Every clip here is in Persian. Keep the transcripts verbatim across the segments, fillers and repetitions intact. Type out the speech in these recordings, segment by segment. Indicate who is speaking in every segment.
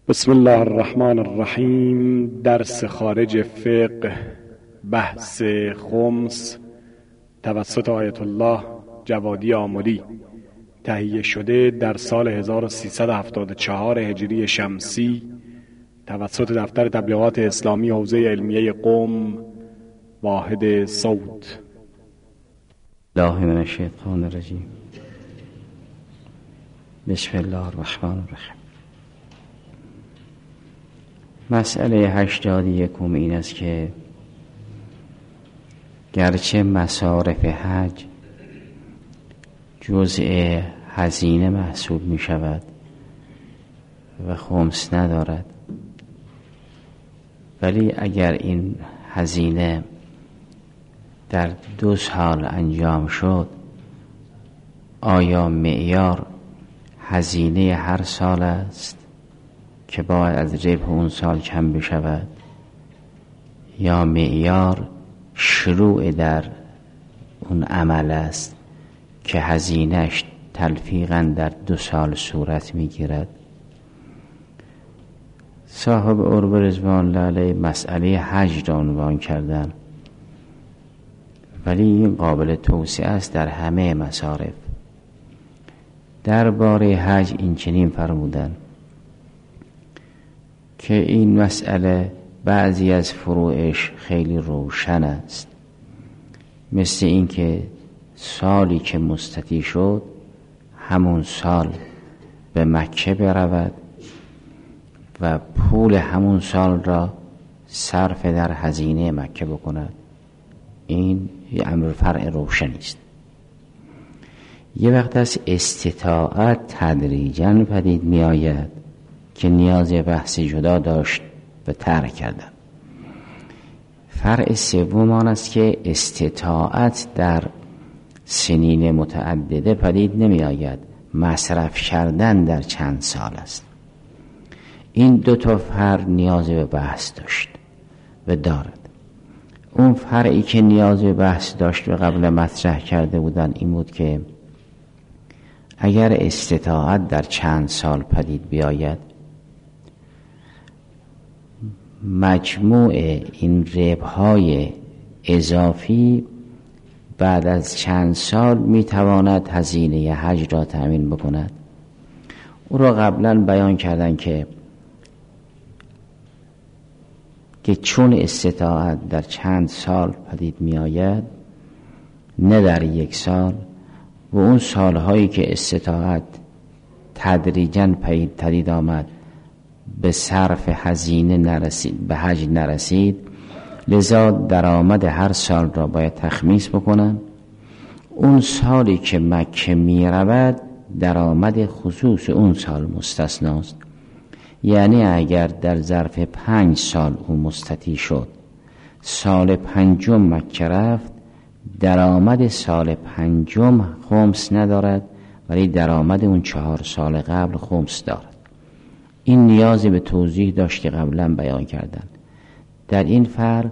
Speaker 1: بسم الله الرحمن الرحیم. درس خارج فقه، بحث خمس، توسط آیت الله جوادی آملی، تهیه شده در سال هزار و سیصد و هفتاد و چهار هجری شمسی توسط دفتر تبلیغات اسلامی حوزه علمیه قم، واحد صوت.
Speaker 2: الله من الشیطان الرجیم. بسم الله الرحمن الرحیم. مسئله هشتاد یکم این است که گرچه مصارف حج جزء هزینه محسوب می شود و خمس ندارد، ولی اگر این هزینه در دو سال انجام شد، آیا معیار هزینه هر سال است که باید از ربح اون سال کم بشود، یا معیار شروع در اون عمل است که هزینهش تلفیقاً در دو سال صورت میگیرد؟ صاحب عرب رضوان الله علیه مسئله حج را عنوان کردن، ولی این قابل توسعه است در همه مصارف. درباره حج این چنین فرمودن که این مسئله بعضی از فروعش خیلی روشن است، مثل این که سالی که مستطیع شد همون سال به مکه برود و پول همون سال را صرف در هزینه مکه بکند. این یه امر فرع روشنی است. یه وقت از استطاعت تدریجاً پدید می آید که نیاز بحث جدا داشت و ترک کردن. فرع سوم آن است که استطاعت در سنین متعدده پدید نمی آید، مصرف کردن در چند سال است. این دو تا فرع نیاز به بحث داشت و دارد. اون فرعی که نیاز به بحث داشت و قبل مطرح کرده بودن این بود که اگر استطاعت در چند سال پدید بیاید، مجموع این ربح‌های اضافی بعد از چند سال میتواند هزینه حج را تأمین بکند. او را قبلا بیان کردن که که چون استطاعت در چند سال پدید می آید، نه در یک سال، و اون سالهایی که استطاعت تدریجاً پدید آمد به صرف هزینه نرسید، به حج نرسید، لذا درآمد هر سال را باید تخمیس بکنن. اون سالی که مکه می رود درآمد خصوص اون سال مستثناست. یعنی اگر در ظرف پنج سال او مستطیع شد، سال پنجم مکه رفت، درآمد سال پنجم خمس ندارد، ولی درآمد اون چهار سال قبل خمس دارد. این نیازی به توضیح داشت که قبلا بیان کردن. در این فرق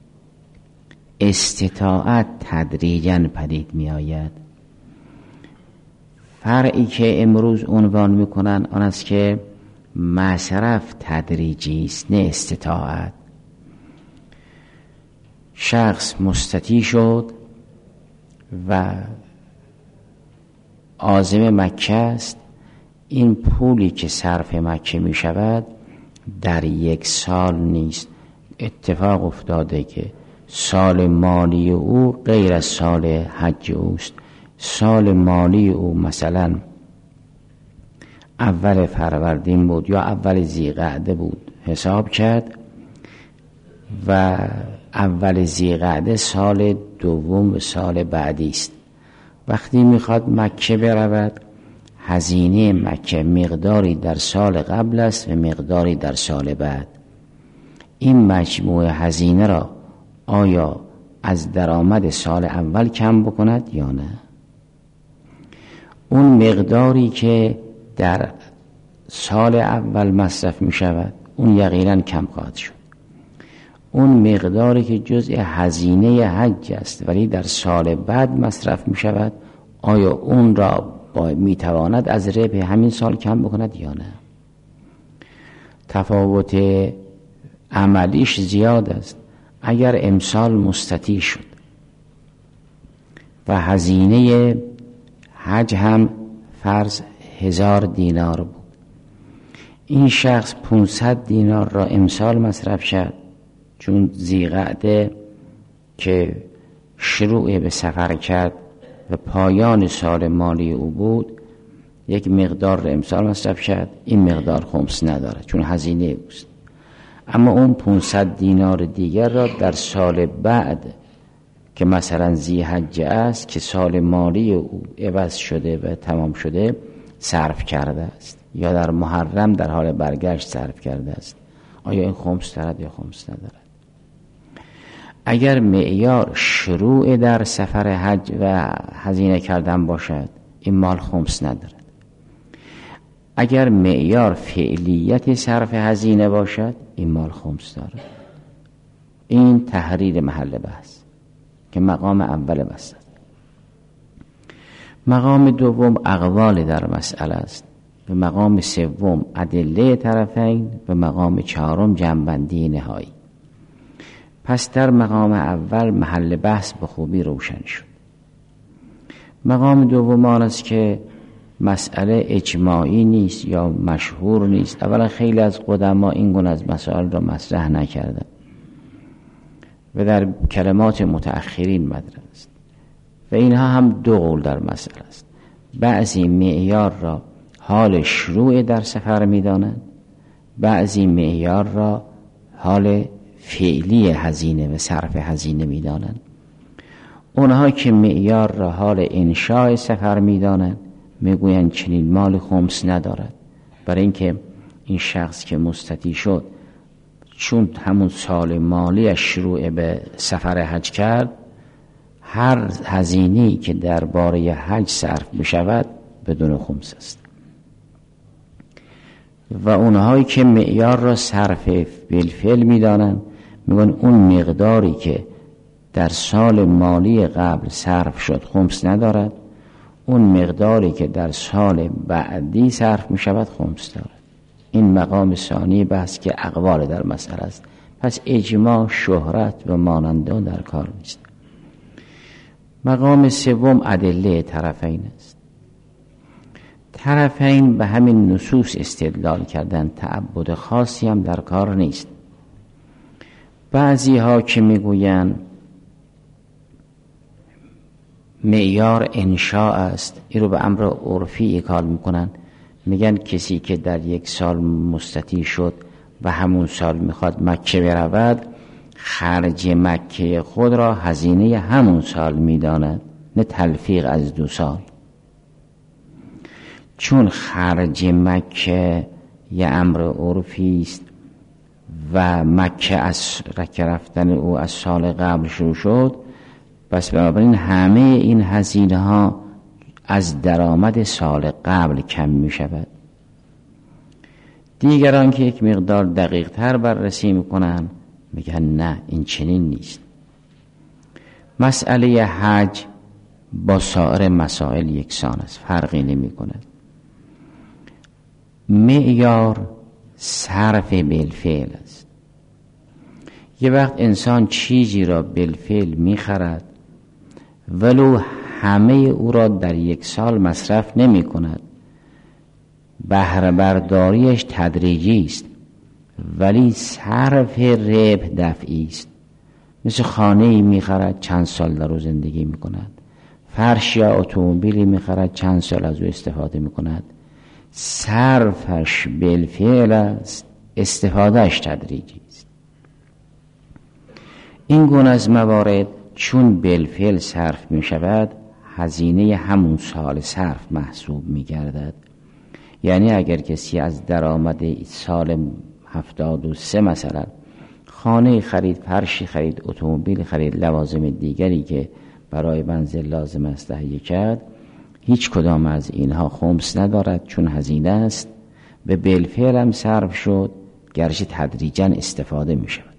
Speaker 2: استطاعت تدریجاً پدید می آید. فرعی که امروز عنوان می کنن آن است که مصرف تدریجی است، نه استطاعت. شخص مستطیع شد و عازم مکه است، این پولی که صرف مکه می شود در یک سال نیست. اتفاق افتاده که سال مالی او غیر از سال حج اوست. سال مالی او مثلا اول فروردین بود یا اول ذی‌قعده بود، حساب کرد و اول ذی‌قعده سال دوم و سال بعدی است. وقتی میخواد مکه برود، هزینه مکه مقداری در سال قبل است و مقداری در سال بعد. این مجموع هزینه را آیا از درآمد سال اول کم بکند یا نه؟ اون مقداری که در سال اول مصرف می شود اون یقینا کم خواهد شد. اون مقداری که جزء هزینه حج است ولی در سال بعد مصرف می شود، آیا اون را می تواند از ربح همین سال کم بکند یا نه؟ تفاوت عملیش زیاد است. اگر امسال مستطیع شد و هزینه حج هم فرض هزار دینار بود، این شخص پانصد دینار را امسال مصرف شد، چون ذی‌قعده که شروع به سفر کرد و پایان سال مالی او بود یک مقدار را امسال مصرف شد، این مقدار خمس نداره چون هزینه اوست. اما اون پانصد دینار دیگر را در سال بعد که مثلا ذی‌حجه است که سال مالی او عوض شده و تمام شده صرف کرده است، یا در محرم در حال برگشت صرف کرده است. آیا این خمس دارد یا خمس ندارد؟ اگر معیار شروع در سفر حج و هزینه کردن باشد، این مال خمس ندارد. اگر معیار فعلیت صرف هزینه باشد، این مال خمس دارد. این تحریر محل بحث که مقام اول بحث است. مقام دوم اقوال در مسئله است، و مقام سوم ادله طرفین، و مقام چهارم جمع‌بندی نهایی. پس در مقام اول محل بحث به خوبی روشن شد. مقام دوم آن است که مسئله اجماعی نیست یا مشهور نیست. اولا خیلی از قدما این گونه از مسائل را مطرح نکردند و در کلمات متأخرین مطرح است، و اینها هم دو قول در مسئله است. بعضی معیار را حال شروع در سفر می دانند، بعضی معیار را حال فعلی هزینه و صرف هزینه می دانند. اونها که معیار را حال انشاء سفر می دانند میگویند چنین مال خمس ندارد، برای اینکه این شخص که مستطیع شد چون همون سال مالی شروع به سفر حج کرد، هر هزینه‌ای که درباره حج صرف بشود بدون خمس است. و اونهایی که معیار را صرف بالفعل می‌دانند میگن اون مقداری که در سال مالی قبل صرف شد خمس ندارد، اون مقداری که در سال بعدی صرف می‌شود خمس دارد. این مقام ثانی بحث که اقوال در مسئله است. پس اجماع، شهرت و ماننده در کار نیست. مقام سوم ادله طرفین است. طرفین به همین نصوص استدلال کردن، تعبد خاصی هم در کار نیست. بعضی ها که میگویند معیار انشاء است، این رو به امر عرفی اکال میکنن، میگن کسی که در یک سال مستطیع شد و همون سال میخواد مکه برود، خرج مکه خود را هزینه همون سال میداند، نه تلفیق از دو سال. چون خرج مکه یه امر عرفی است و مکه از رفتن او از سال قبل شروع شد، پس بنابراین همه این هزینه ها از درآمد سال قبل کم می شود. دیگران که یک مقدار دقیق تر بررسی می کنن میگن نه، این چنین نیست. مسئله حج با سایر مسائل یکسان است، فرقی نمی کند. معیار صرف بالفعل است. یه وقت انسان چیزی را بالفعل می خرد ولو همه او را در یک سال مصرف نمی کند، بهره برداریش تدریجی است، ولی صرف ربح دفعی است. مثل خانه‌ای می‌خرد چند سال در او زندگی می‌کند، فرش یا اتومبیلی می‌خرد چند سال از او استفاده می‌کند. صرفش بالفعل است، استفادهش تدریجی است. این گونه از موارد چون بالفعل صرف می‌شود، هزینه همون سال صرف محسوب می‌گردد. یعنی اگر کسی از درآمد سال هفتاد و سه مثلا خانه خرید، فرشی خرید، اتومبیل خرید، لوازم دیگری که برای منزل لازم است تهیه کرد، هیچ کدام از اینها خمس ندارد چون هزینه است و بالفعل هم صرف شد، گرچه تدریجاً استفاده می شود.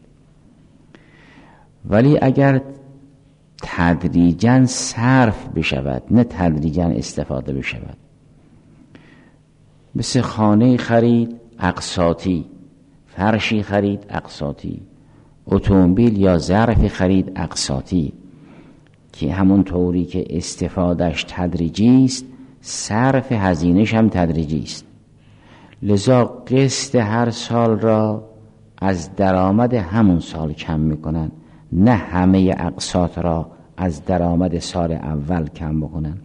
Speaker 2: ولی اگر تدریجاً صرف بشود نه تدریجاً استفاده بشود، مثل خانه خرید اقساطی فرشی خرید اقساطی، اتومبیل یا ظرفی خرید اقساطی، که همون طوری که استفادهش تدریجی است صرف هزینه‌ش هم تدریجی است. لذا قسط هر سال را از درآمد همون سال کم میکنن، نه همه اقساط را از درآمد سال اول کم بکنن.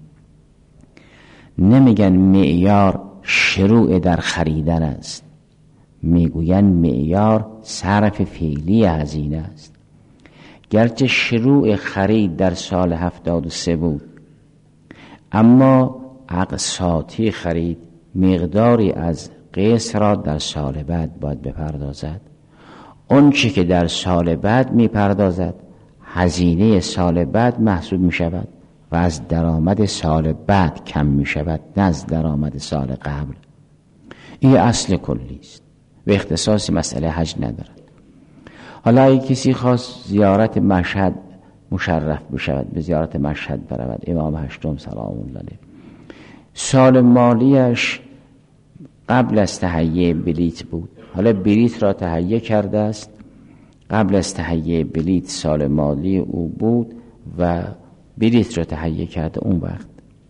Speaker 2: نمیگن معیار شروع در خریدن است، میگوین معیار صرف فعلی هزینه است. گرچه شروع خرید در سال هفتاد و سه بود، اما اقساطی خرید مقداری از قسط را در سال بعد باید بپردازد. اون چی که در سال بعد میپردازد هزینه سال بعد محسوب می شود و از درآمد سال بعد کم می شود، نه از درآمد سال قبل. این اصل کلی است و اختصاصی مسئله حج ندارد. حالا اگه کسی خواست زیارت مشهد مشرف بشود، به زیارت مشهد برود، امام هشتم سلام الله علیه، سال مالیش قبل از تهیه بلیت بود، حالا بلیت را تهیه کرده است، قبل از تهیه بلیت سال مالی او بود و بلیت را تهیه کرده، اون وقت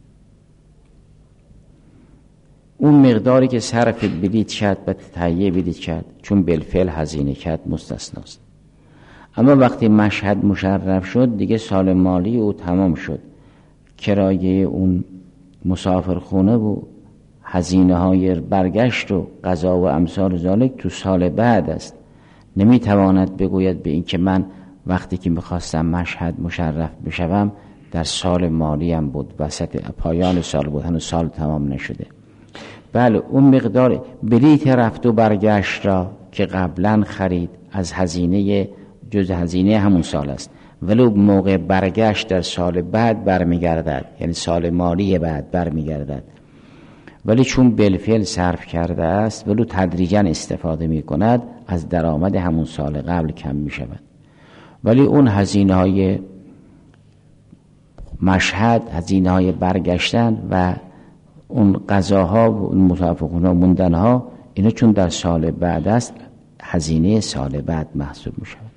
Speaker 2: اون مقداری که صرف بلیت کرد و تهیه بلیت کرد چون بالفعل هزینه کرد مستثناست. اما وقتی مشهد مشرف شد دیگه سال مالی او تمام شد، کرایه اون مسافرخونه و هزینه های برگشت و غذا و امثال ذالک تو سال بعد است. نمیتواند بگوید به این که من وقتی که میخواستم مشهد مشرف بشوم در سال مالیم بود، وسط پایان سال بود، هنوز سال تمام نشده. بله، اون مقدار بلیت رفت و برگشت را که قبلا خرید از هزینه جز هزینه همون سال است، ولی موقع برگشت در سال بعد برمیگردد، یعنی سال مالی بعد برمیگردد، ولی چون بالفعل صرف کرده است ولی تدریجا استفاده می کند، از درآمد همون سال قبل کم می شود. ولی اون هزینه های مشهد، هزینه های برگشتن و اون غذاها و اون مسافرخونه و موندنها، اینا چون در سال بعد است هزینه سال بعد محسوب می شود.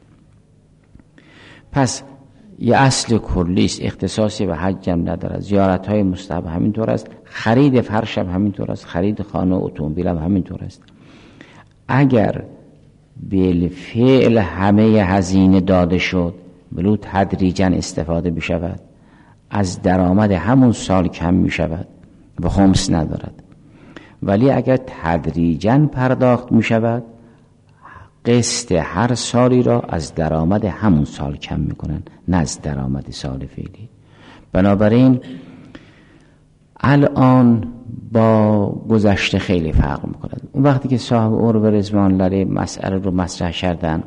Speaker 2: پس یه اصل کلی است، اختصاصی به حج هم ندارد. زیارت های مستحب همینطور است، خرید فرش هم همینطور است، خرید خانه و اتومبیل هم همینطور است. اگر بالفعل همه هزینه داده شد ولو تدریجا استفاده بشود، از درآمد همون سال کم می شود و خمس ندارد. ولی اگر تدریجا پرداخت می شود، قسط هر سالی را از درآمد همون سال کم می کنند، نه از درآمد سال فعلی. بنابراین الان با گذشته خیلی فرق می کند. اون وقتی که صاحب عروه رضوان الله علیه مسئله رو مطرح کردن،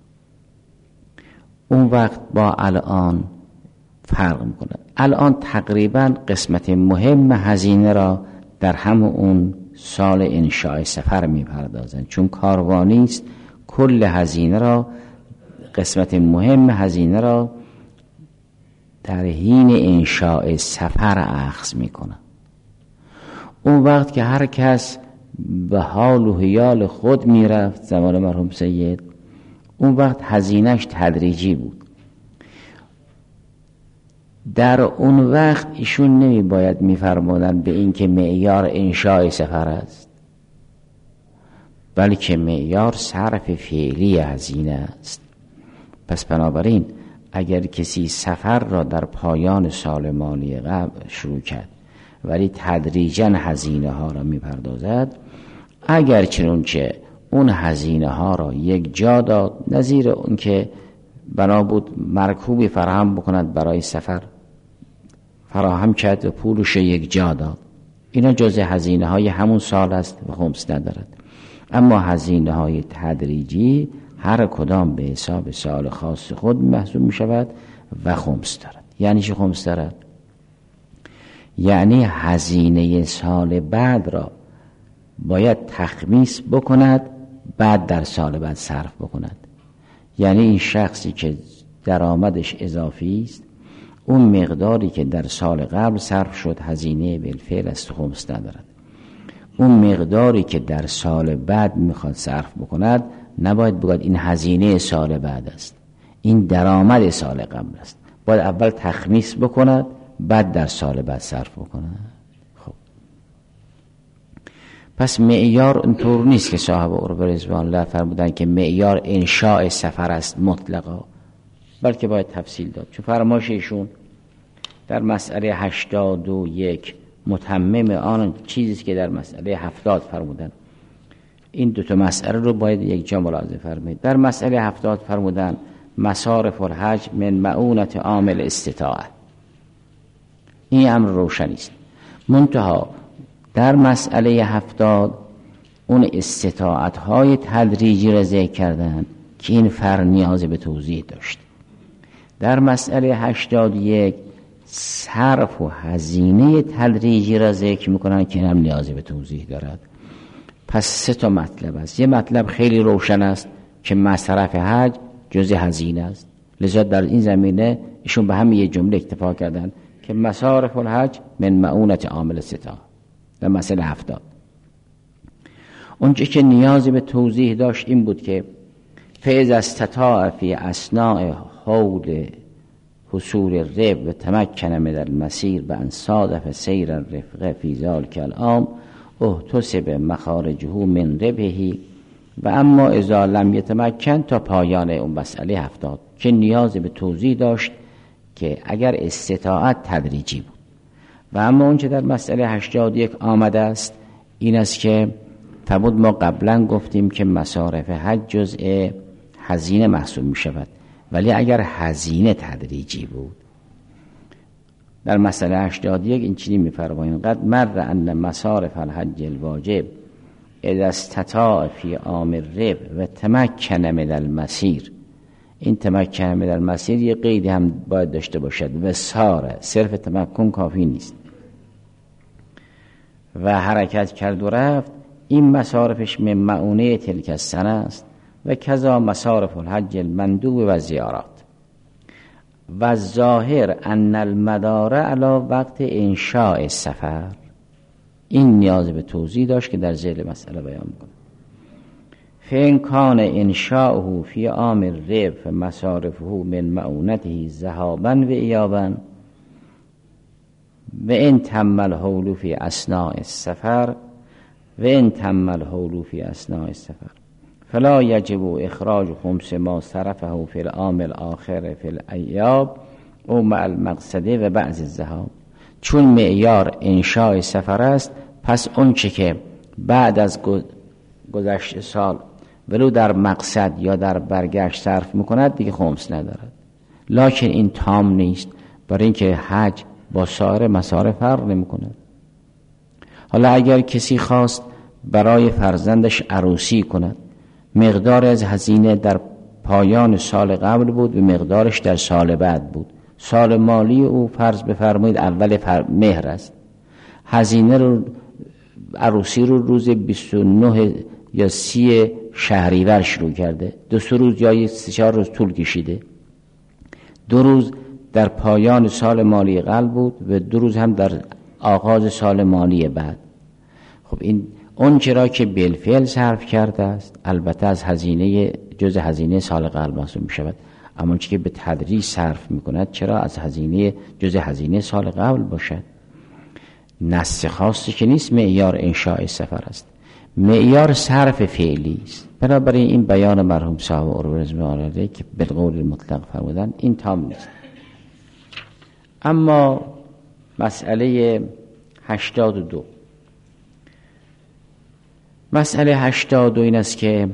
Speaker 2: اون وقت با الان فرق می کند. الان تقریبا قسمت مهم هزینه را در همون اون سال انشاء سفر می پردازن، چون کاروانی است. کل هزینه را، قسمت مهم هزینه را در حین انشاء سفر اخذ می کنن. اون وقت که هر کس به حال و حیال خود می رفت زمان مرحوم سید، اون وقت هزینهش تدریجی بود. در اون وقت ایشون نمی باید می فرمودن به این که معیار انشاء سفر است، بلکه معیار صرف فعلی هزینه است. پس بنابراین اگر کسی سفر را در پایان سال مالی قبل شروع کرد ولی تدریجا هزینه ها را می پردازد، اگر چنانچه اون هزینه ها را یک جا داد، نظیر اون که بنا بود مرکوبی فراهم بکند برای سفر، فراهم کرد و پولش یک جا داد، اینا جز هزینه های همون سال است و خمس ندارد. اما هزینه های تدریجی هر کدام به حساب سال خاص خود محسوب می شود و خمس دارد. یعنی چه خمس دارد؟ یعنی هزینه سال بعد را باید تخمیس بکند، بعد در سال بعد صرف بکند. یعنی این شخصی که درآمدش اضافی است، اون مقداری که در سال قبل صرف شد هزینه بالفعل است، خمس ندارد. اون مقداری که در سال بعد میخواد صرف بکند نباید بگوید این هزینه سال بعد است، این درآمد سال قبل است. باید اول تخمیس بکند بعد در سال بعد صرف بکند. خب پس معیار اینطور نیست که صاحب عروه رضوان الله فرمودن که معیار انشاء سفر است مطلقا، بلکه باید تفصیل داد. چون فرمایش ایشون در مسئله هشتاد و یک متمم آن چیزی که در مسئله هفتاد فرمودن. این دو تا مسئله رو باید یک جا ملاحظه فرمایید. در مسئله هفتاد فرمودن مصارف الحج من معونت عامل استطاعه. این امر روشن است. منتها در مسئله هفتاد اون استطاعت های تدریجی را ذکر کردن که این فر نیاز به توضیح داشت. در مسئله هشتاد و یک صرف و هزینه تدریجی را ذکر میکنن که هم نیاز به توضیح دارد. پس سه تا مطلب است. یه مطلب خیلی روشن است که مصرف حج جزء هزینه است، لذا در این زمینه ایشون به همین یه جمله اکتفا کردن که مصارف الحج من معونت عامل استطاعه. در مسئله هفتاد اونچه که نیاز به توضیح داشت این بود که فاذا استطاع فی اثناء حول حصول الربح و تمکن من المسیر به ان صادف سیر الرفقه فی ذلک العام احتسب مخارجه من ربحه و اما اذا لم یتمکن تا پایان اون مسئله هفتاد که نیاز به توضیح داشت که اگر استطاعت تدریجی بود. و اما اون چه در مسئله هشتاد و یک آمده است این است که فرمود ما قبلا گفتیم که مصارف حج جزء هزینه محسوب می شود، ولی اگر هزینه تدریجی بود در مسئله هشتاد و یک این چیزی می فرمایند قد مر ان مصارف الحج الواجب اذا استطاع فی عام الربح و تمکن من المسیر. این تمکن من المسیر یه قیدی هم باید داشته باشد و ساره، صرف تمکن کافی نیست و حرکت کرد و رفت. این مصارفش من معونه تلک السنه است و کذا مصارف الحج المندوب و زیارات. و ظاهر ان المدار علی وقت انشاء سفر. این نیاز به توضیح داشت که در ذیل مسئله بیان کنه. فإن کان انشاؤه فی عام الربح مصارفه من معونته ذهابا و ایابا و ان تم الحول فی اثناء السفر و ان تم الحول فی اثناء السفر فلا یجب اخراج خمس ما صرفه فی العام الاخر فی الایاب او مع المقصده و بعض الذهاب. چون معیار انشاء سفر است پس اون چه که بعد از گذشت سال ولو در مقصد یا در برگشت صرف میکند دیگه خمس ندارد. لکن این تام نیست، برای اینکه حج با سایر مصارف فرق نمیکند. حالا اگر کسی خواست برای فرزندش عروسی کند، مقدار از هزینه در پایان سال قبل بود و مقدارش در سال بعد بود. سال مالی او فرض بفرمایید اول مهر است، هزینه رو عروسی رو روز بیست و نه یا سی شهریور شروع کرده، دو سه روز یا سه چهار روز طول کشیده، دو روز در پایان سال مالی قبل بود و دو روز هم در آغاز سال مالی بعد. خب این اون چرا که بالفعل صرف کرده است البته از هزینه جز هزینه سال قبل محسوب می شود، اما اون که به تدریج صرف می کند چرا از هزینه جز هزینه سال قبل باشد. نص خاصی که نیست، معیار انشاء سفر است، معیار صرف فعلی است. بنابراین این بیان مرحوم صاحب عروه رضوان الله که بالقول مطلق فرمودن این تام نیست. اما مسئله هشتاد و دو مسئله هشتاد و این است که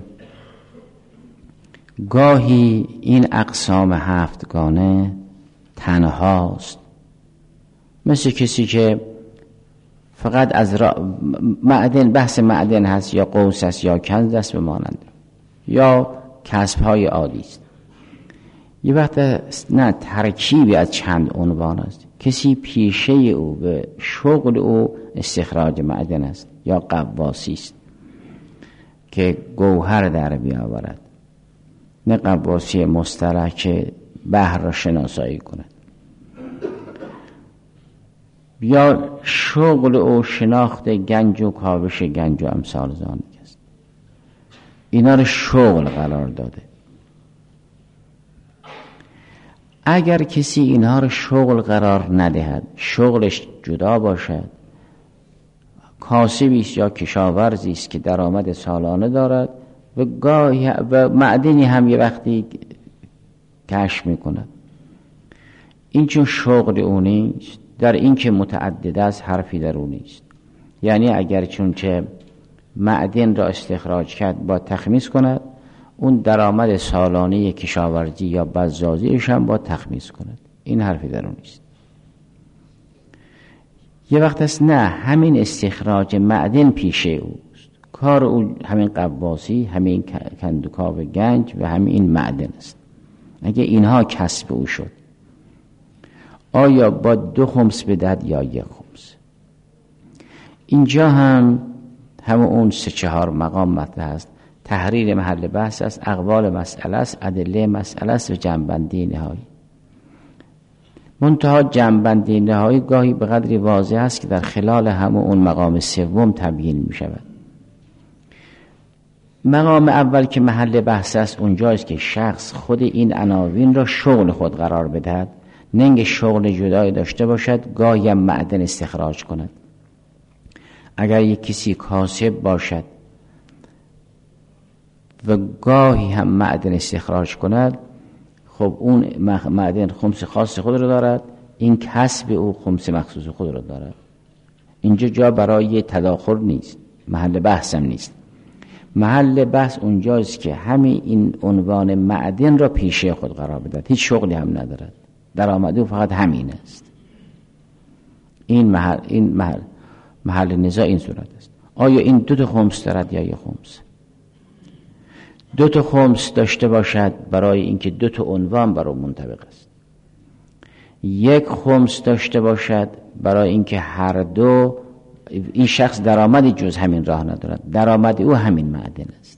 Speaker 2: گاهی این اقسام هفتگانه تنهاست، مثل کسی که فقط از را... معدن بحث معدن هست یا قوس است یا کنز است بمانند یا کسب های عادی است. یه وقت نه ترکیبی از چند عنوان است. کسی پیشه او به شغل او استخراج معدن است یا قواسی است که گوهر در بیاورد، نه قواسی مصطلح که بحر را شناسایی کند. یا شغل او شناخت گنج و کاوش گنج و امثال ذالک است. اینا رو شغل قرار داده. اگر کسی اینها رو شغل قرار ندهد، شغلش جدا باشد، کاسبی است یا کشاورزی است که درآمد سالانه دارد و گاهی و معدنی هم یه وقتی کشف میکند، این چون شغل او نیست، در این که متعدد است حرفی در او نیست. یعنی اگر چون چه معدن را استخراج کرد با تخمیس کند، اون درآمد سالانه کشاورزی یا بزازیش هم با تخمیس کند، این حرفی در اون نیست. یه وقت است نه، همین استخراج معدن پیشه اوست، کار او همین قواسی، همین کندوکاو گنج و همین این معدن است. اگه اینها کسب او شد، آیا با دو خمس بدهد یا یک خمس؟ اینجا هم همون اون سه چهار مقام مطرح است. تحریر محل بحث است، اقوال مسئله است، ادله مسئله است و جنبندی نهایی. منتها جنبندی نهایی گاهی به قدری واضح است که در خلال همون اون مقام سوم تبیین می شود. مقام اول که محل بحث است اونجاست که شخص خود این عناوین را شغل خود قرار بدهد، نه اینکه شغل جدایی داشته باشد گاهی هم معدن استخراج کند. اگر یک کسی کاسب باشد و گاهی هم معدن استخراج کند، خب اون معدن خمس خاص خود رو دارد، این کسب او خمس مخصوص خود رو دارد. اینجا جا برای تداخل نیست، محل بحث هم نیست. محل بحث اونجاست که همین این عنوان معدن را پیشه خود قرار بدهد، هیچ شغلی هم ندارد، درآمد او فقط همین است. این محل این محل محل نزاع این صورت است. آیا این دو تا خمس دارد یا یک خمس؟ دو تا خمس داشته باشد برای اینکه دو تا عنوان بر او منطبق است. یک خمس داشته باشد برای اینکه هر دو این شخص درآمدی جز همین راه ندارد، درآمد او همین معدن است.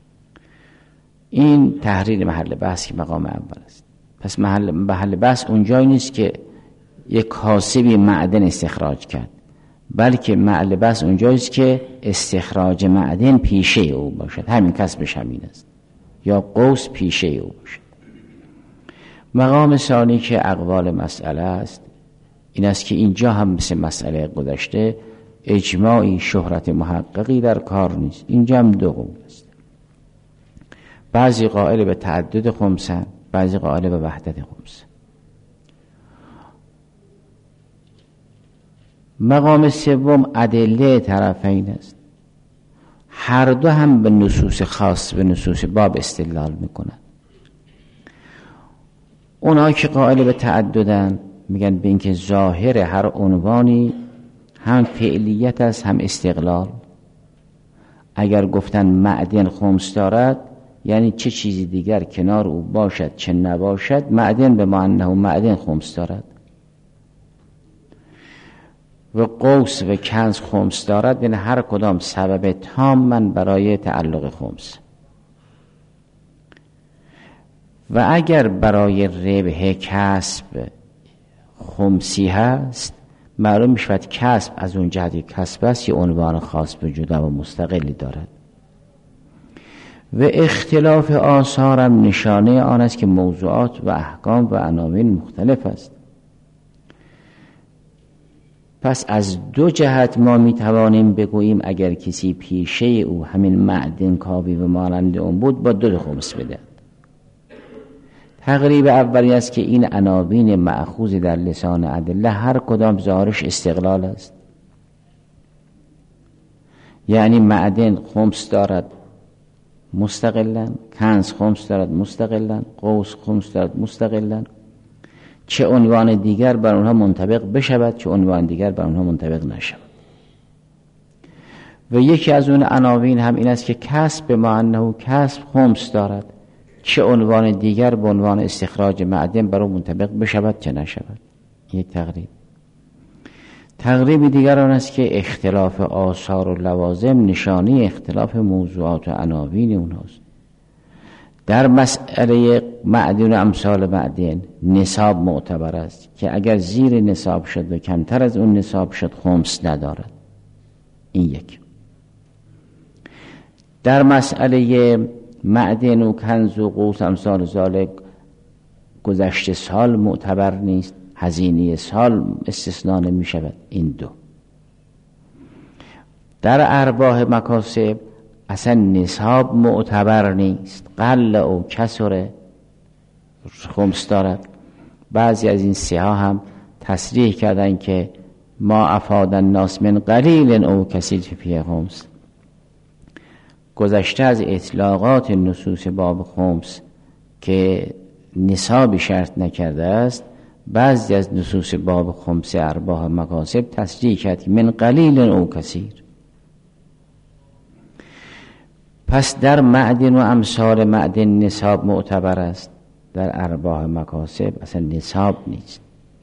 Speaker 2: این تحریر محل بحث که مقام اول است. پس محل محل بحث اونجایی نیست که یک کاسبی معدن استخراج کرد، بلکه محل بحث اونجاییست که استخراج معدن پیشه او باشد، همین کسبش همین است، یا قوس پیشه او باشد. مقام ثانی که اقوال مسئله است این است که اینجا هم مثل مسئله گذشته اجماعی شهرت محققی در کار نیست. اینجا هم دو قول است، بعضی قائل به تعدد خمسن، بعضی قائل به وحدت خمس. مقام سوم ادله طرفین است، هر دو هم به نصوص خاص به نصوص باب استدلال میکنند. اونها که قائل به تعددن میگن به اینکه ظاهر هر عنوانی هم فعلیت است هم استقلال. اگر گفتن معدن خمس دارد یعنی چه چیزی دیگر کنار او باشد چه نباشد، معدن به معنی معدن خمس دارد. و قوس و کنز خمس دارد، یعنی هر کدام سبب تام من برای تعلق خمس. و اگر برای ربح کسب خمسی هست، معلوم میشود کسب از اون جهت کسب است، یه عنوان خاص به جدا و مستقلی دارد. و اختلاف آثار هم نشانه آن است که موضوعات و احکام و عناوین مختلف است. پس از دو جهت ما می توانیم بگوییم اگر کسی پیشه او همین معدن کاوی و مانند اون بود با دو خمس بده. تقریب اولی است که این عناوین مأخوذ در لسان ادله هر کدام ظاهرش استقلال است، یعنی معدن خمس دارد مستقلا، کنز خمس دارد مستقلا، قوس خمس دارد مستقلا، چه عنوان دیگر بر اونها منطبق بشود چه عنوان دیگر بر اونها منطبق نشود. و یکی از اون عناوین هم این است که کسب به معنی کسب خمس دارد، چه عنوان دیگر به عنوان استخراج معدن بر اون منطبق بشود چه نشود. یک تقریب. تقریب دیگر آن است که اختلاف آثار و لوازم نشانی اختلاف موضوعات و عناوین اونهاست. در مسئله معدن و امثال معدن نصاب معتبر است که اگر زیر نصاب شد و کمتر از اون نصاب شد خمس ندارد. این یک. در مسئله معدن و کنز و قوس امثال ذالک گذشته سال معتبر نیست، هزینه سال استثناء نمی شود. این دو. در ارباح مکاسب اصلا نصاب معتبر نیست، قل او کسره خمس دارد. بعضی از این سیاه هم تصریح کردن که ما افاد الناس من قلیل او کثیر فی خمس، گذشته از اطلاقات نصوص باب خمس که نصابی شرط نکرده است، بعضی از نصوص باب خمس ارباح مکاسب تصریح کرد من قلیل او کثیر. پس در معدن و امثال معدن نصاب معتبر است، در ارباح مکاسب اصلا نصاب نیست.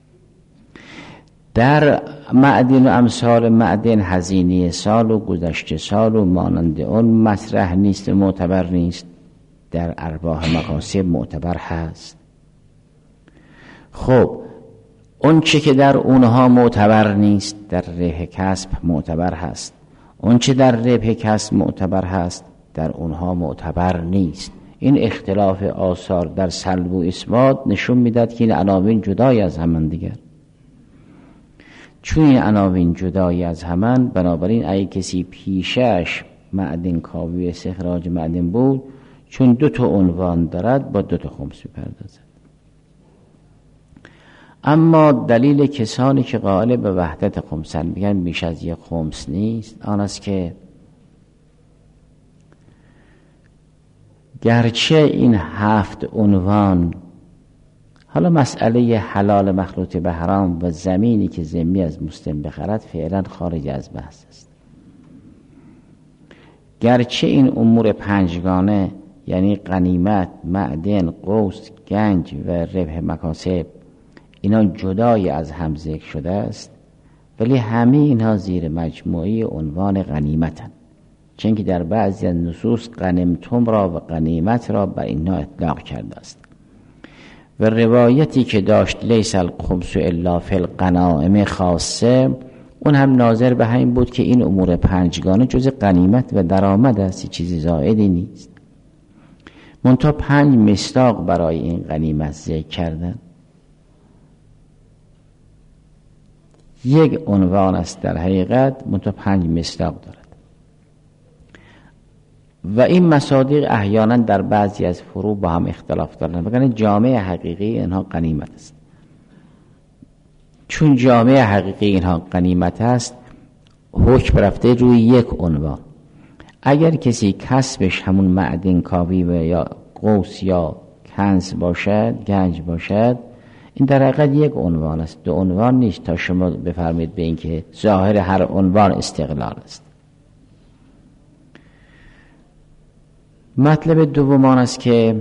Speaker 2: در معدن و امثال معدن هزینه سال و گذشته سال و مانند اون مطرح نیست و معتبر نیست، در ارباح مکاسب معتبر هست. خب اون چه که در اونها معتبر نیست در ربح کسب معتبر هست، اون چه در ربح کسب معتبر هست در اونها معتبر نیست. این اختلاف آثار در سلب و اثبات نشون میداد که این عناوین جدای از همان دیگر. چون این عناوین جدای از همان، بنابراین اگه کسی پیشش معدن کاوی استخراج معدن بود، چون دو تا عنوان دارد با دو تا خمس بپردازد. اما دلیل کسانی که قائل به وحدت خمسن میگن بیش از یک خمس نیست، آن است که گرچه این هفت عنوان، حالا مسئله حلال مخلوط به حرام و زمینی که ذمی از مسلم بخرد فعلا خارج از بحث است، گرچه این امور پنجگانه یعنی غنیمت، معدن، قوس، گنج و ربح مکاسب اینا جدای از هم ذکر شده است، ولی همه اینها زیر مجموعه عنوان غنیمتند، چون که در بعضی از نصوص غنیمتم را و غنیمت را بر اینها اطلاق کرده است. و روایتی که داشت لیس الخمس الا فی الغنائم خاصه، اون هم ناظر به همین بود که این امور پنجگانه جز غنیمت و درآمد است، چیزی زائدی نیست. منتها پنج مصداق برای این غنیمت ذکر کردن. یک عنوان است در حقیقت، منتها پنج مصداق دارد و این مصادیق احیانا در بعضی از فروع با هم اختلاف دارند. بگن جامعه حقیقی اینها غنیمت است. چون جامعه حقیقی اینها غنیمت است، حکم رفته روی یک عنوان. اگر کسی کسبش همون معدن کاوی و یا قوس یا کنز باشد، گنج باشد، این در حقیقت یک عنوان است، دو عنوان نیست، تا شما بفرمایید به این که ظاهر هر عنوان استقلال است. مطلب دومان است که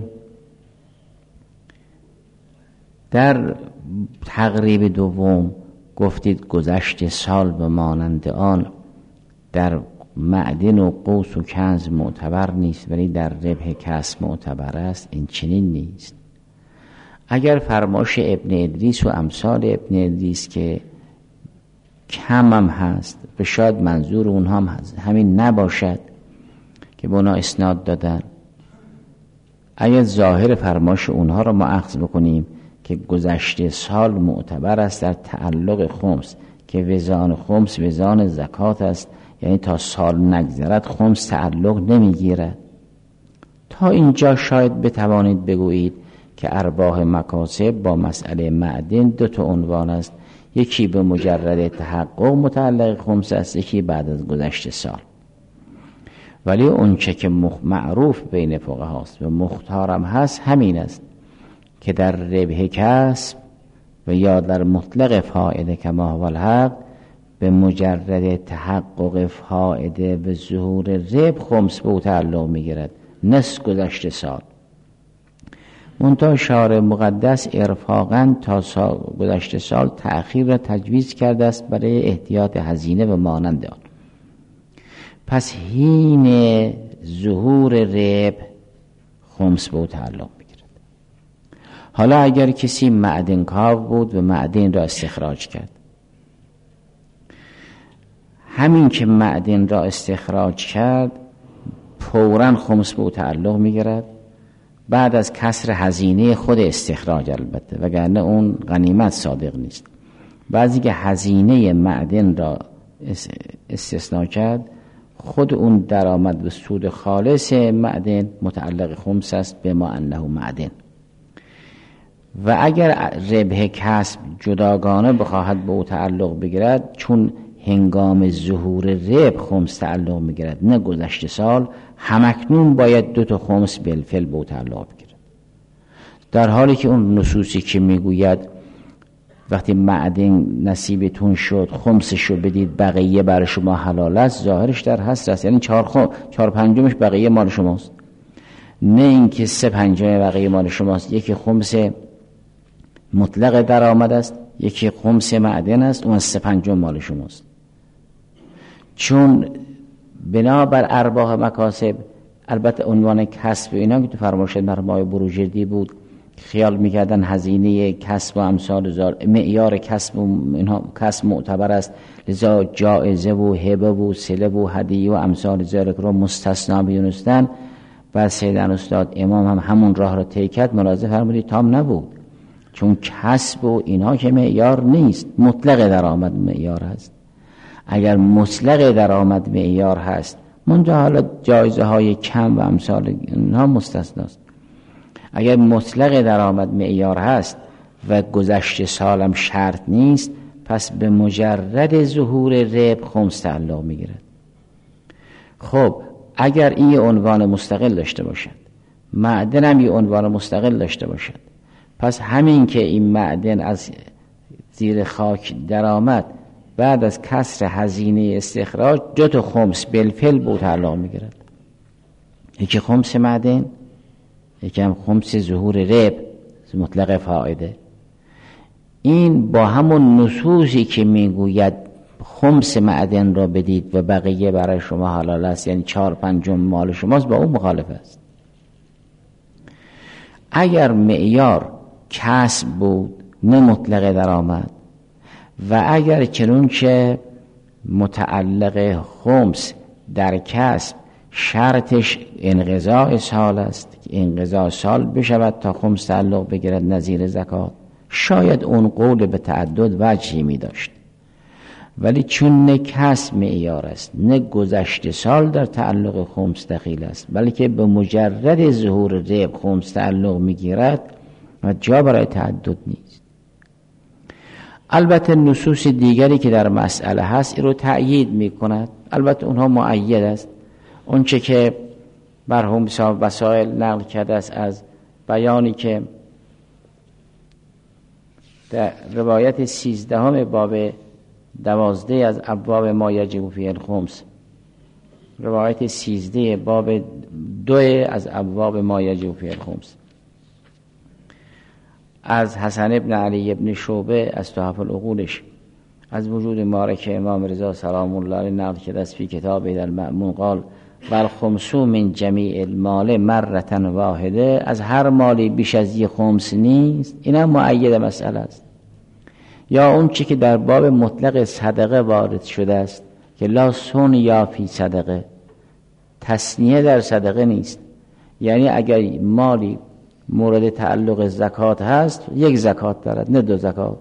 Speaker 2: در تقریب دوم گفتید گذشت سال و مانند آن در معدن و قوس و کنز معتبر نیست، ولی در ربح کسب معتبر است. این چنین نیست. اگر فرمایش ابن ادریس و امثال ابن ادریس که کم هم هست و شاید منظور اونها هم همین نباشد که به اونها اسناد دادن، اگر ظاهر فرمایش اونها رو ما اخذ بکنیم که گذشته سال معتبر است در تعلق خمس، که وزان خمس وزان زکات است، یعنی تا سال نگذرد خمس تعلق نمیگیرد. تا اینجا شاید بتوانید بگویید که ارباح مکاسب با مسئله معدن دو تا عنوان است، یکی به مجرد تحقق متعلق خمس است، یکی بعد از گذشته سال. ولی اون چه که معروف بین فقها است و مختارم هست همین است که در ربح کسب و یا در مطلق فائده کما هو الحق به مجرد تحقق فائده و ظهور ربح خمس به او تعلق میگیرد، نصف گذشته سال. منتها شارع مقدس ارفاقاً تا سال گذشته سال تأخیر را تجویز کرده است برای احتیاط هزینه و مانند آن. پس حین ظهور ربح خمس به او تعلق میگیرد. حالا اگر کسی معدن کاو بود و معدن را استخراج کرد، همین که معدن را استخراج کرد فوراً خمس به او تعلق میگیرد، بعد از کسر هزینه خود استخراج البته، وگرنه اون غنیمت صادق نیست. بعضی که هزینه معدن را استثناء کرد، خود اون درآمد و سود خالص معدن متعلق خمس است به ما انه معدن. و اگر ربح کسب جداگانه بخواهد به او تعلق بگیرد، چون هنگام ظهور ربح خمس تعلق میگیرد نه گذشته سال، همکنون باید دو تا خمس بالفعل به او تعلق بگیرد. در حالی که اون نصوصی که میگوید وقتی معدن نصیبتون شد خمسشو بدید بقیه برای شما حلال است، ظاهرش در حصر است، یعنی چهار, خم... چهار پنجمش بقیه مال شماست، نه اینکه سه پنجم بقیه مال شماست. یکی خمس مطلق درآمد است، یکی خمس معدن است، اون سه پنجم مال شماست. چون بنابر ارباح مکاسب، البته عنوان کسب اینا که تو فرمایش مرمای بروجردی بود، خیال میکردن هزینه کسب و امثال زار معیار کسب و اینها کسب معتبر است، لذا جائزه و هبه و صله و هدیه و امثال ذالک رو مستثنا می‌دونستن. و سیدن استاد امام هم همون راه رو طی کرد، ملاحظه فرمودید تام نبود، چون کسب و اینها که معیار نیست، مطلق درآمد معیار هست. اگر مطلق درآمد معیار هست، منتها حالا جایزه های کم و امثال اینها مستثناست. اگر مطلق درآمد معیار هست و گذشته سالم شرط نیست، پس به مجرد ظهور ربح خمس تعلق میگیرد. خب اگر این یه عنوان مستقل داشته باشد، معدن هم یه عنوان مستقل داشته باشد، پس همین که این معدن از زیر خاک درآمد بعد از کسر هزینه استخراج دو تا خمس بالفعل به او تعلق میگیرد، یکی خمس معدن، یکی هم خمس ظهور ربح مطلق فائده. این با همون نصوصی که میگوید خمس معدن را بدید و بقیه برای شما حلال است، یعنی چهار پنجم مال شماست، با اون مخالف است. اگر معیار کسب بود نه مطلق درآمد، و اگر چنون که متعلق خمس در کسب شرطش انقضاء سال است که انقضاء سال بشود تا خمس تعلق بگیرد نظیر زکات، شاید اون قول به تعدد وجهی می داشت. ولی چون نه کسب معیار است نه گذشته سال در تعلق خمس دخیل است، بلکه به مجرد ظهور ربح خمس تعلق می گیرد و جا برای تعدد نیست. البته نصوص دیگری که در مسئله هست این رو تأیید می کند، البته اونها مؤید است. اون چه که مرحوم صاحب وسائل نقل کرده است از بیانی که در روایت سیزدهم باب دوازده از ابواب ما یجب فیه الخمس، روایت سیزده باب دو از ابواب ما یجب فیه الخمس، از حسن ابن علی ابن شعبه از تحف العقولش از وجود مارک امام رضا سلام الله علیه نقل کرده است فی کتابه در مأمون قال بل خمسو من جمیع المال مرتن واحده، از هر مالی بیش از یک خمس نیست. این هم مؤید مسئله است. یا اون چی که در باب مطلق صدقه وارد شده است که لا سن یا فی صدقه، تسنیه در صدقه نیست، یعنی اگر مالی مورد تعلق زکات هست یک زکات دارد نه دو زکات.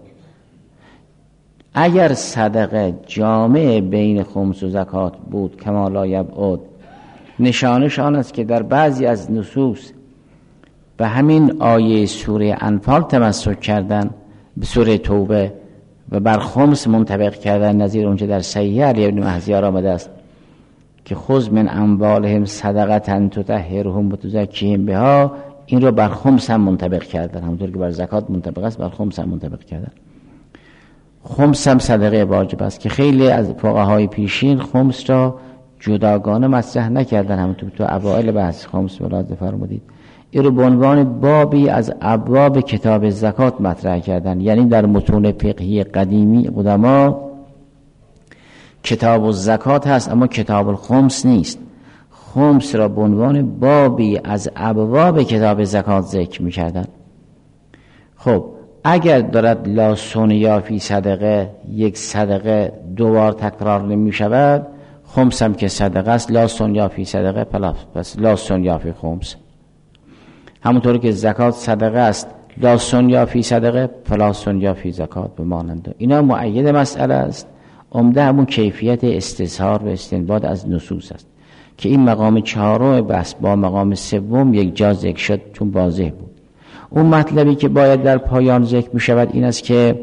Speaker 2: اگر صدقه جامع بین خمس و زکات بود کما لا یبعد، نشانش آن است که در بعضی از نصوص به همین آیه سوره انفال تمسک کردن، به سوره توبه، و بر خمس منطبق کردن، نظیر اونچه در صحیح علی ابن مهزیار آمده است که خذ من اموالهم صدقة تطهرهم و تزکیهم بها، این رو بر خمس هم منطبق کردن، همونطور که بر زکات منطبق است بر خمس هم منطبق کردن. خمس هم صدقه واجب است که خیلی از فقهای پیشین خمس را جداگانه مطرح نکردن، همونطور تو اوائل بحث خمس ملاحظه فرمودید. این رو به عنوان بابی از ابواب کتاب زکات مطرح کردن، یعنی در متون فقهی قدیمی قدما کتاب الزکات هست اما کتاب الخمس نیست. خمس را به عنوان بابی از ابواب کتاب زکات ذکر می‌کردند. خب اگر دارد لا سنیا فی صدقه، یک صدقه دوبار تکرار نمی شود، خمس هم که صدقه است، لا سنیا فی صدقه پس لا سنیا فی خمس. همونطور که زکات صدقه است، لا سنیا فی صدقه فلا سنیا فی زکات به مانند. اینا مؤید مسئله است. عمده همون کیفیت استظهار و استنباط از نصوص است که این مقام چهارم بس با مقام سوم یک جا ذکر شد چون واضح بود. اون مطلبی که باید در پایان ذکر می شود این است که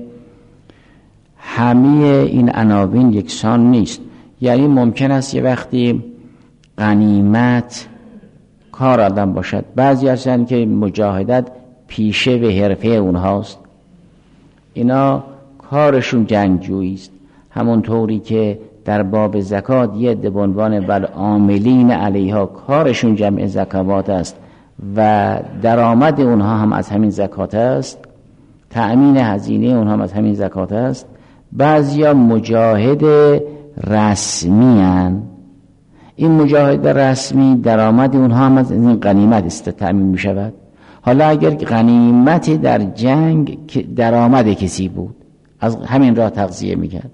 Speaker 2: همه این عناوین یکسان نیست. یعنی ممکن است یه وقتی غنیمت کار آدم باشد، بعضی هستند که مجاهدت پیشه و حرفه اونهاست، اینا کارشون جنگجویی است. همون طوری که در باب زکات یه عده به عنوان والعاملین علیها کارشون جمع زکوات است و درآمد اونها هم از همین زکات است، تأمین هزینه اونها هم از همین زکات است. بعضیا مجاهد رسمی هن. این مجاهد رسمی درآمد اونها هم از این غنیمت است تأمین می شود. حالا اگر غنیمت در جنگ درآمد کسی بود، از همین راه تغذیه می کرد.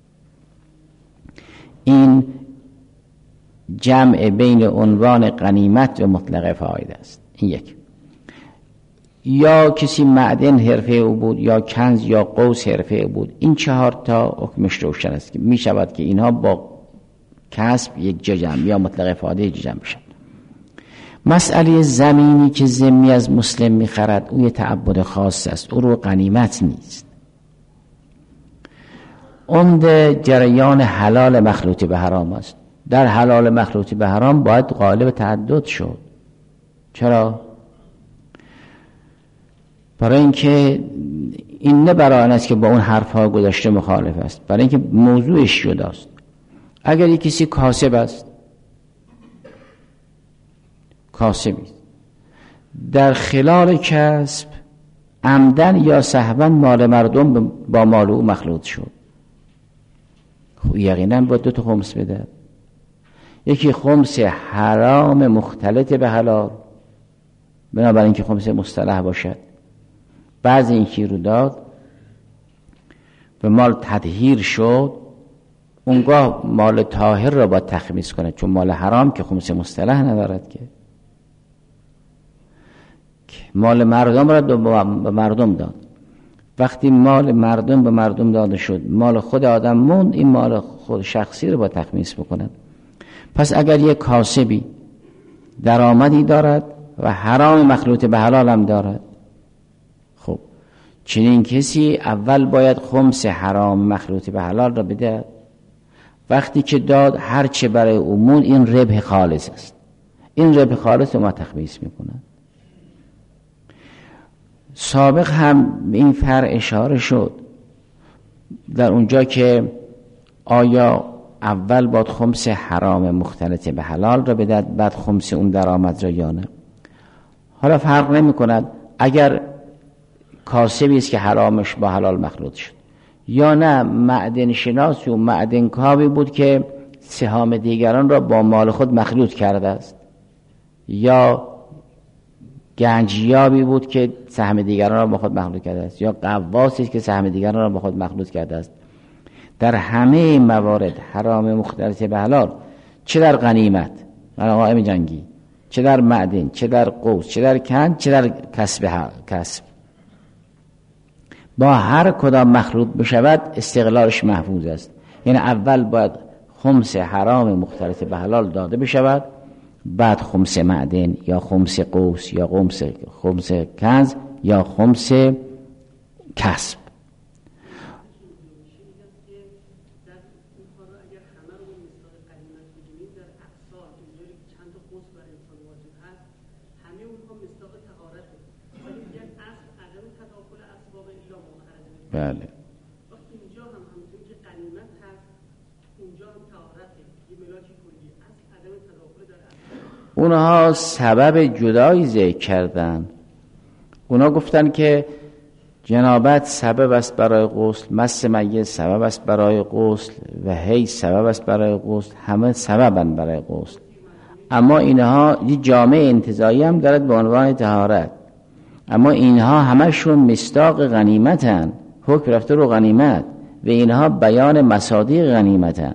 Speaker 2: این جمع بین عنوان غنیمت و مطلق فاعل است. این یک. یا کسی معدن حرفه او بود، یا کنز یا قوس حرفه او بود. این چهار تا حکمش روشن است که می شود که اینها با کسب یک جا جمع یا مطلق فاعل یک جا جمع بشن. مسئله زمینی که ذمی از مسلم می خرد او یه تعبد خاص است، او رو غنیمت نیست. عمده جریان حلال مخلوطی به حرام است. در حلال مخلوطی به حرام باید غالب تعدد شد. چرا؟ برای اینکه این نه برای آن است که با اون حرفها گذشته مخالف است، برای اینکه موضوعش جداست. اگر یک کسی کاسب است، کاسبی در خلال کسب عمدن یا سهوا مال مردم با مال او مخلوط شد، خب یقینا باید دو تا خمس بده. یکی خمس حرام مختلط به حلال، بنابراین اینکه خمس مصطلح باشد. بعضی اینکه رو داد به مال تطهیر شد، اونگاه مال طاهر را باید تخمیس کنه، چون مال حرام که خمس مصطلح ندارد که مال مردم را به مردم داد. وقتی مال مردم به مردم داده شد، مال خود آدم موند، این مال خود شخصی رو با تخمیس بکنند. پس اگر یک کاسبی درآمدی دارد و حرام مخلوط به حلال هم دارد، خب چنین کسی اول باید خمس حرام مخلوط به حلال را بده. وقتی که داد هر چه برای عموم این ربح خالص است، این ربح خالص رو ما تخمیس میکنند. سابق هم این فرع اشاره شد در اونجا که آیا اول باید خمس حرام مختلط به حلال را بدهد بعد خمس اون درآمد را یا نه. حالا فرق نمی کند اگر کاسبی است که حرامش با حلال مخلوط شد، یا نه معدن شناس و معدن کاوی بود که سهام دیگران را با مال خود مخلوط کرده است، یا گنجیابی بود که سهم دیگران را با خود مخلوط کرده است، یا قواسی است که سهم دیگران را با خود مخلوط کرده است. در همه موارد حرام مختلط به حلال، چه در غنیمت غنایم جنگی، چه در معدن، چه در قوس، چه در کند، چه در کسب کسب، با هر کدام مخلوط بشود استقلالش محفوظ است. یعنی اول باید خمس حرام مختلط به حلال داده بشود، بعد خمس معدن یا خمس قوس یا خمس خمس کنز یا خمس کسب. بله.
Speaker 1: اینجا هم همونطور که غنیمت هست، اونجا هم طهارته، یه ملاک کلی است، عدم تداخل در اصل.
Speaker 2: اونها سبب جدایی ذکر کردن. اونا گفتن که جنابت سبب است برای غسل، مس میت سبب است برای غسل و هی سبب است برای غسل، همه سببن برای غسل. اما اینها یه جامعه انتزاعی هم دارد به عنوان طهارت، اما اینها همشون مصداق غنیمتن، حکم رفته رو غنیمت و اینها بیان مصادیق غنیمتن،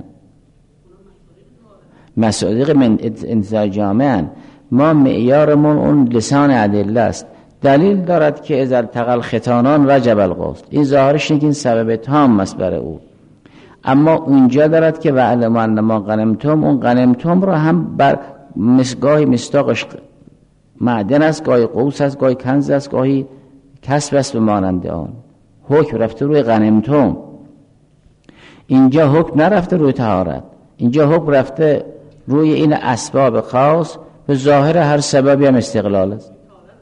Speaker 2: مصادیق من انتزاع جامعن. ما معیارمون اون لسان ادله است. دلیل دارد که اذا التقى الختانان وجب الغسل، این ظاهرش اینه که این سبب تام است برای او، اما اونجا دارد که وعلموا انما غنمتم، اون غنمتم رو هم بر گاهی مصداقش معدن است، گاهی قوس است، گاهی کنز است، گاهی کسب است به مانند آن. حکم رفته روی غنمتم، اینجا حکم نرفته روی طهارت، اینجا حکم رفته روی این اسباب خاص، به ظاهر هر سببی هم استقلال است.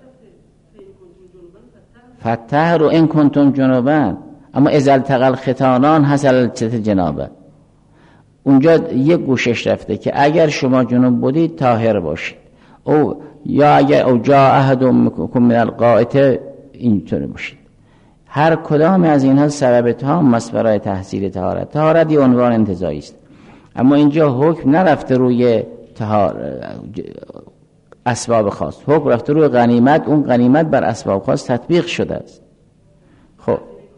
Speaker 2: فتح رو این کنتم جنوبن، اما اذا التقى الختانان حصل جنابه، اونجا یک گوشش رفته که اگر شما جنوب بودید طاهر باشید، او یا اگر او جا احدکم من الغائط اینطور باشید. هر کدام از اینها سبب تام است برای تحصیل طهارت. طهارت یه عنوان انتزاعی است، اما اینجا حکم نرفته روی اسباب خاص، حکم رفته روی غنیمت، اون غنیمت بر اسباب خاص تطبیق شده است. خب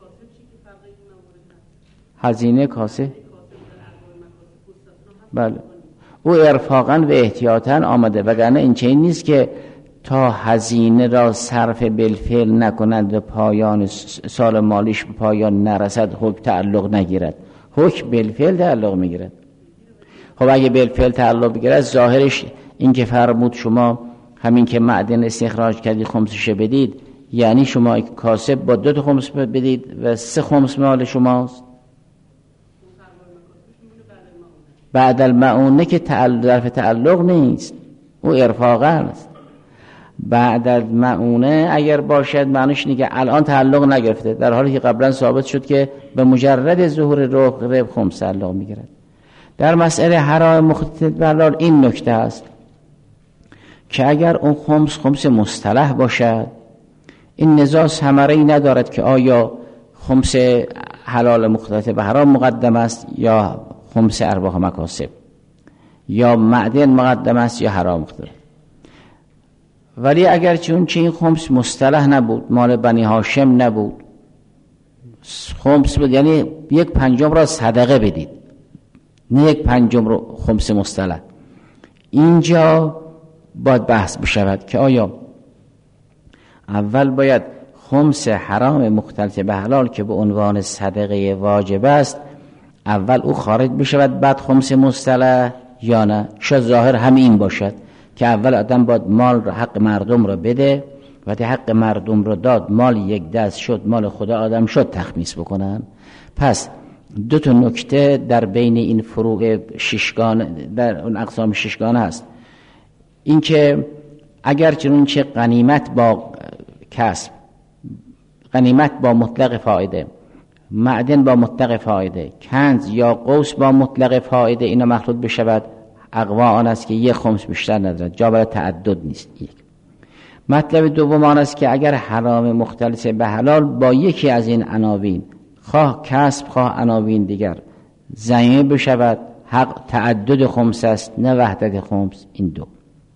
Speaker 2: هزینه کاسه، بله، او ارفاقا و احتیاطا آمده، وگرنه این چنین نیست که تا هزینه را صرف بالفعل نکند و پایان سال مالیش به پایان نرسد حکم تعلق نگیرد. حکم بالفعل تعلق میگیرد. خب اگه بالفعل تعلق بگیرد، ظاهرش این که فرمود شما همین که معدن استخراج کردی خمسش بدید، یعنی شما کاسب با دو تا خمس بدید و سه خمس مال شماست. بعد المعونه که تعلق تعلق نیست، او ارفاقه است. بعد المعونه اگر باشد معنیش اینه که الان تعلق نگرفته، در حالی که قبلا ثابت شد که به مجرد ظهور رب خمس تعلق میگیرد. در مسئله حرام مختلط به حلال این نکته است که اگر اون خمس خمس مصطلح باشد، این نزاع ثمره‌ای ندارد که آیا خمس حلال مختلط به حرام مقدم است یا خمس ارباح مکاسب، یا معدن مقدم است یا حرام مختلط. ولی اگر چون چه این خمس مصطلح نبود، مال بنی هاشم نبود، خمس بود، یعنی یک پنجم را صدقه بدید، نه یک پنجم رو خمس مصطلح. اینجا باید بحث بشود که آیا اول باید خمس حرام مختلط به حلال که به عنوان صدقه واجب است اول او خارج بشود بعد خمس مصطلح یا نه؟ شاید ظاهر همین باشد که اول آدم باید مال رو حق مردم رو بده، وقتی حق مردم رو داد مال یک دست شد، مال خدا آدم شد تخمیس بکنن. پس دو تا نکته در بین این فروع ششگان در اون اقسام ششگانه هست. این که اگر چنانچه غنیمت با کسب، غنیمت با مطلق فایده، معدن با مطلق فایده، کنز یا قوس با مطلق فایده اینا مخلوط بشود، اقوا آن است که یک خمس بیشتر ندارد، جا برای تعدد نیست. یک مطلب دوم آن است که اگر حرام مختلط به حلال با یکی از این عناوین، خواه کسب خواه عناوین دیگر، ضمیمه بشود، حق تعدد خمس است نه وحدت خمس. این دو.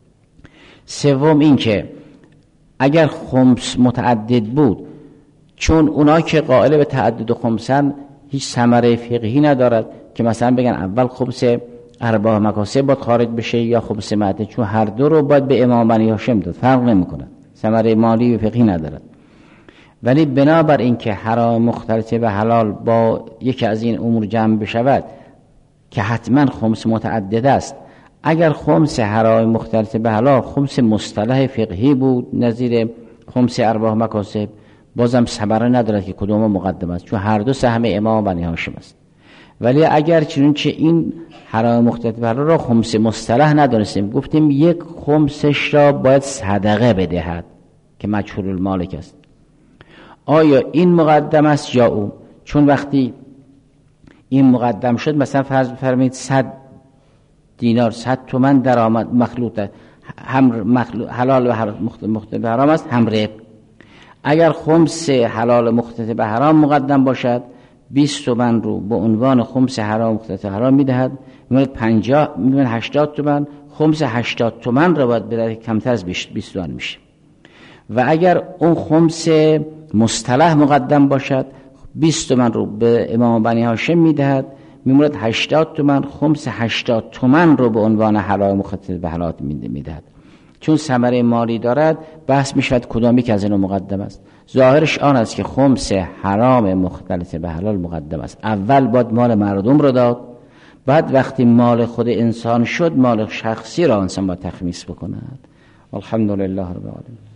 Speaker 2: سوم این که اگر خمس متعدد بود، چون اونا که قائل به تعدد خمسن هیچ ثمره فقهی ندارد که مثلا بگن اول خمس ارباح مکاسب باید خارج بشه یا خمس معدن، چون هر دو رو باید به امام بنی هاشم داد، فرق نمیکنه، ثمره مالی و فقهی ندارد. ولی بنابر این که حرام مختلط به حلال با یکی از این امور جمع بشود که حتما خمس متعدد است، اگر خمس حرام مختلط به حلال خمس مصطلح فقهی بود نظیر خمس ارباح مکاسب، بازم ثمره ندارد که کدوم مقدم است، چون هر دو سهم امام بنی هاشم است. ولی اگر چنانچه این حرام مختلط به حلال را خمس مصطلح ندانستیم، گفتیم یک خمسش را باید صدقه بدهد که مجهول المالک است، آیا این مقدم است یا او؟ چون وقتی این مقدم شد، مثلا فرض بفرمایید صد دینار صد تومن درآمد مخلوطه، هم مخلوط حلال و مختلط به حرام است هم رب. اگر خمس حلال مختلط به حرام مقدم باشد، بیست تومن رو به عنوان خمس حرام مختلط حرام میدهد، میموند پنجاه میموند هشتاد تومن. خمس هشتاد تومن را باید بده، کمتر از بیست تومن میشه. و اگر اون خمس مصطلح مقدم باشد، بیست تومن رو به امام بنی هاشم میدهد، میموند هشتاد تومن. خمس هشتاد تومن رو به عنوان حلال مختلط به حلال میدهد. چون ثمره مالی دارد، بحث میشود کدامی که از اینو مقدم است. ظاهرش آن است که خمس حرام مختلط به حلال مقدم است. اول باید مال مردم رو داد، بعد وقتی مال خود انسان شد، مال شخصی را انسان باید تخمیس بکند. الحمدلله رب العالمین.